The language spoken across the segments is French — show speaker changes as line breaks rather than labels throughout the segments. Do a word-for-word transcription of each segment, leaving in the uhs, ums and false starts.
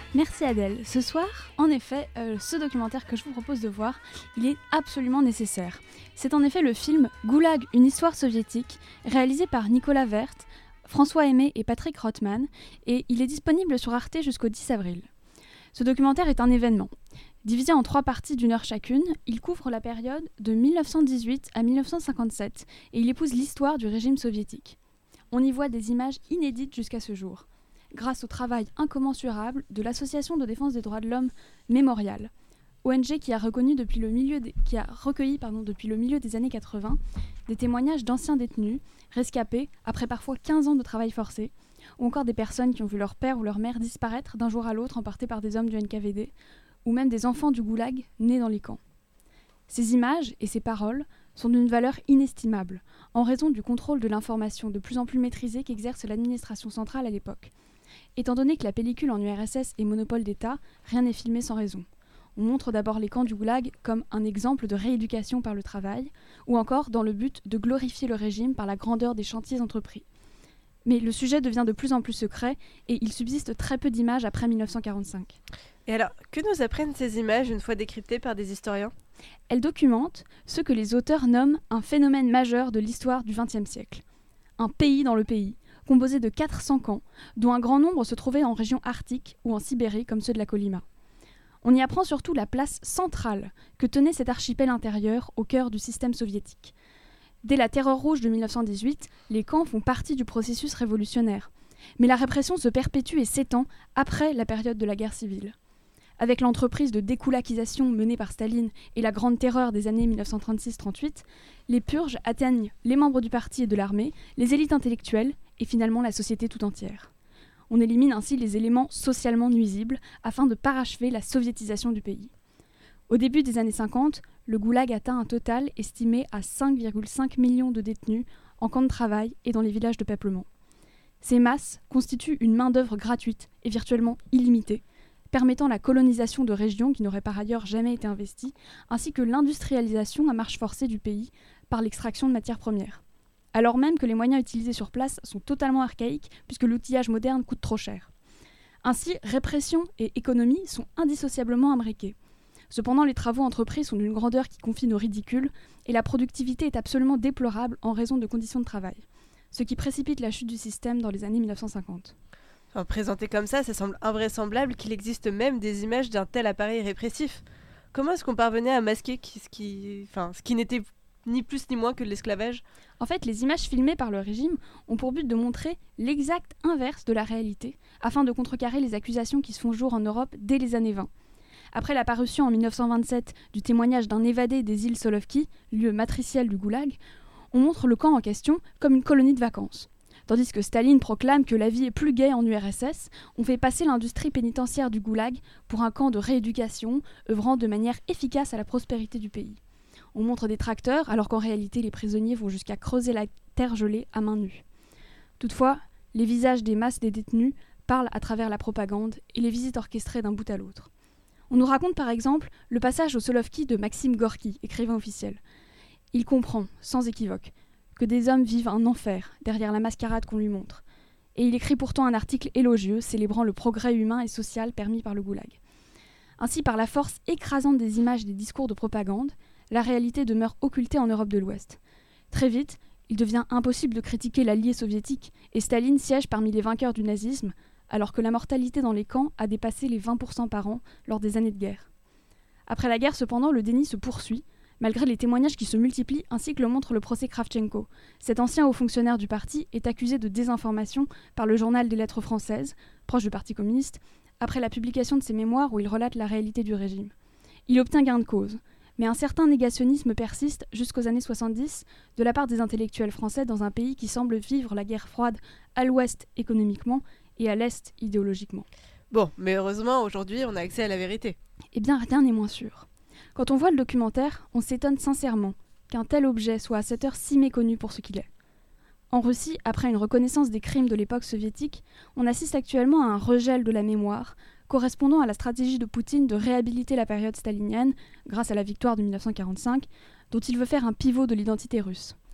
Merci Adèle. Ce soir, en effet, euh, ce documentaire que je vous propose de voir, il est absolument nécessaire. C'est en effet le film Goulag, une histoire soviétique, réalisé par Nicolas Vert, François Aimé et Patrick Rothman, et il est disponible sur Arte jusqu'au dix avril. Ce documentaire est un événement. Divisé en trois parties d'une heure chacune, il couvre la période de mille neuf cent dix-huit à mille neuf cent cinquante-sept et il épouse l'histoire du régime soviétique. On y voit des images inédites jusqu'à ce jour, grâce au travail incommensurable de l'Association de défense des droits de l'homme Mémorial, O N G qui a, reconnu depuis le milieu des, qui a recueilli pardon, depuis le milieu des années quatre-vingts des témoignages d'anciens détenus, rescapés après parfois quinze ans de travail forcé, ou encore des personnes qui ont vu leur père ou leur mère disparaître d'un jour à l'autre emportés par des hommes du N K V D, ou même des enfants du goulag nés dans les camps. Ces images et ces paroles sont d'une valeur inestimable, en raison du contrôle de l'information de plus en plus maîtrisé qu'exerce l'administration centrale à l'époque. Étant donné que la pellicule en U R S S est monopole d'État, rien n'est filmé sans raison. On montre d'abord les camps du goulag comme un exemple de rééducation par le travail, ou encore dans le but de glorifier le régime par la grandeur des chantiers entrepris. Mais le sujet devient de plus en plus secret et il subsiste très peu d'images après mille neuf cent quarante-cinq.
Et alors, que nous apprennent ces images une fois décryptées par des historiens ?
Elles documentent ce que les auteurs nomment un phénomène majeur de l'histoire du vingtième siècle. Un pays dans le pays, composé de quatre cents camps, dont un grand nombre se trouvaient en région arctique ou en Sibérie comme ceux de la Kolyma. On y apprend surtout la place centrale que tenait cet archipel intérieur au cœur du système soviétique. Dès la Terreur rouge de mille neuf cent dix-huit, les camps font partie du processus révolutionnaire. Mais la répression se perpétue et s'étend après la période de la guerre civile. Avec l'entreprise de dékoulakisation menée par Staline et la Grande Terreur des années mille neuf cent trente-six trente-huit, les purges atteignent les membres du parti et de l'armée, les élites intellectuelles et finalement la société tout entière. On élimine ainsi les éléments socialement nuisibles afin de parachever la soviétisation du pays. Au début des années cinquante, le goulag atteint un total estimé à cinq virgule cinq millions de détenus en camps de travail et dans les villages de peuplement. Ces masses constituent une main-d'œuvre gratuite et virtuellement illimitée, permettant la colonisation de régions qui n'auraient par ailleurs jamais été investies, ainsi que l'industrialisation à marche forcée du pays par l'extraction de matières premières. Alors même que les moyens utilisés sur place sont totalement archaïques puisque l'outillage moderne coûte trop cher. Ainsi, répression et économie sont indissociablement imbriquées. Cependant, les travaux entrepris sont d'une grandeur qui confine au ridicule et la productivité est absolument déplorable en raison de conditions de travail, ce qui précipite la chute du système dans les années mille neuf cent cinquante.
Enfin, présenté comme ça, ça semble invraisemblable qu'il existe même des images d'un tel appareil répressif. Comment est-ce qu'on parvenait à masquer ce qui, enfin, ce qui n'était ni plus ni moins que de l'esclavage ?
En fait, les images filmées par le régime ont pour but de montrer l'exact inverse de la réalité, afin de contrecarrer les accusations qui se font jour en Europe dès les années vingt. Après la parution en mille neuf cent vingt-sept du témoignage d'un évadé des îles Solovki, lieu matriciel du goulag, on montre le camp en question comme une colonie de vacances. Tandis que Staline proclame que la vie est plus gaie en U R S S, on fait passer l'industrie pénitentiaire du goulag pour un camp de rééducation, œuvrant de manière efficace à la prospérité du pays. On montre des tracteurs, alors qu'en réalité les prisonniers vont jusqu'à creuser la terre gelée à main nue. Toutefois, les visages des masses des détenus parlent à travers la propagande et les visites orchestrées d'un bout à l'autre. On nous raconte par exemple le passage au Solovki de Maxime Gorky, écrivain officiel. Il comprend, sans équivoque, que des hommes vivent un enfer derrière la mascarade qu'on lui montre. Et il écrit pourtant un article élogieux célébrant le progrès humain et social permis par le goulag. Ainsi, par la force écrasante des images et des discours de propagande, la réalité demeure occultée en Europe de l'Ouest. Très vite, il devient impossible de critiquer l'allié soviétique et Staline siège parmi les vainqueurs du nazisme, alors que la mortalité dans les camps a dépassé les vingt pour cent par an lors des années de guerre. Après la guerre, cependant, le déni se poursuit, malgré les témoignages qui se multiplient ainsi que le montre le procès Kravchenko. Cet ancien haut fonctionnaire du parti est accusé de désinformation par le journal des lettres françaises, proche du Parti communiste, après la publication de ses mémoires où il relate la réalité du régime. Il obtient gain de cause, mais un certain négationnisme persiste jusqu'aux années soixante-dix de la part des intellectuels français dans un pays qui semble vivre la guerre froide à l'ouest économiquement et à l'est idéologiquement.
Bon, mais heureusement, aujourd'hui, on a accès à la vérité.
Eh bien, rien n'est moins sûr. Quand on voit le documentaire, on s'étonne sincèrement qu'un tel objet soit à cette heure si méconnu pour ce qu'il est. En Russie, après une reconnaissance des crimes de l'époque soviétique, on assiste actuellement à un regel de la mémoire, correspondant à la stratégie de Poutine de réhabiliter la période stalinienne, grâce à la victoire de mille neuf cent quarante-cinq, dont il veut faire un pivot de l'identité russe.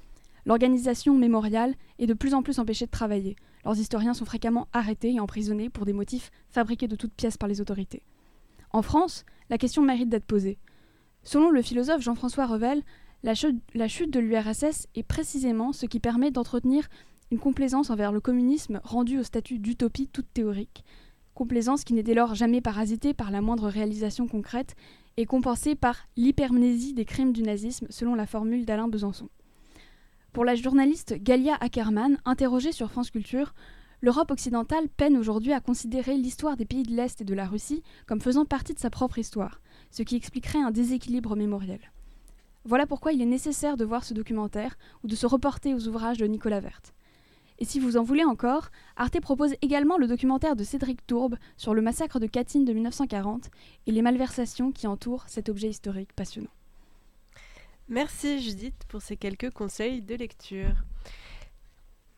L'organisation mémoriale est de plus en plus empêchée de travailler. Leurs historiens sont fréquemment arrêtés et emprisonnés pour des motifs fabriqués de toutes pièces par les autorités. En France, la question mérite d'être posée. Selon le philosophe Jean-François Revel, la chute, la chute de l'U R S S est précisément ce qui permet d'entretenir une complaisance envers le communisme rendu au statut d'utopie toute théorique, complaisance qui n'est dès lors jamais parasitée par la moindre réalisation concrète et compensée par l'hypermnésie des crimes du nazisme selon la formule d'Alain Besançon. Pour la journaliste Galia Ackerman, interrogée sur France Culture, l'Europe occidentale peine aujourd'hui à considérer l'histoire des pays de l'Est et de la Russie comme faisant partie de sa propre histoire, ce qui expliquerait un déséquilibre mémoriel. Voilà pourquoi il est nécessaire de voir ce documentaire ou de se reporter aux ouvrages de Nicolas Werth. Et si vous en voulez encore, Arte propose également le documentaire de Cédric Tourbe sur le massacre de Katyn de mille neuf cent quarante et les malversations qui entourent cet objet historique passionnant.
Merci Judith pour ces quelques conseils de lecture.